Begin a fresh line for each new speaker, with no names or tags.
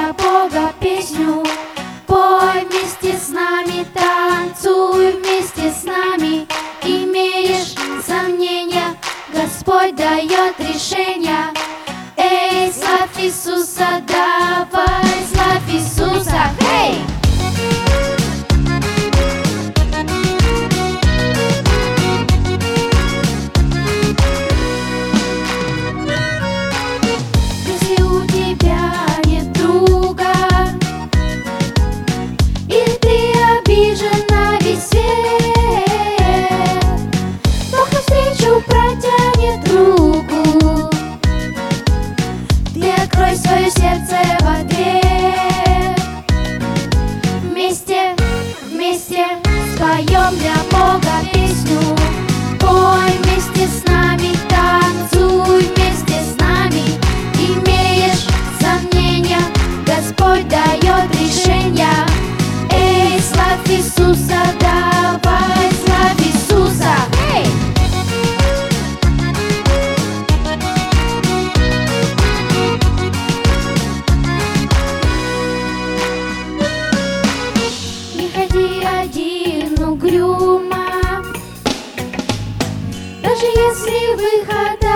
для Бога песню. Пой вместе с нами, танцуй вместе с нами. Имеешь сомнения, Господь дает решение. Эй, славь Иисуса, давай, славь Иисуса, эй! Если у тебя нет друга, и ты обижен на весь свет, Бог навстречу протянет руку. Ты открой свое сердце в ответ. Вместе, вместе споем для Бога песню. Пой вместе с нами, танцуй вместе с нами. Имеешь сомнения, Господь дает решение. Эй, славь Иисуса, давай, славь Иисуса, эй! Не ходи один угрюмо, даже если выхода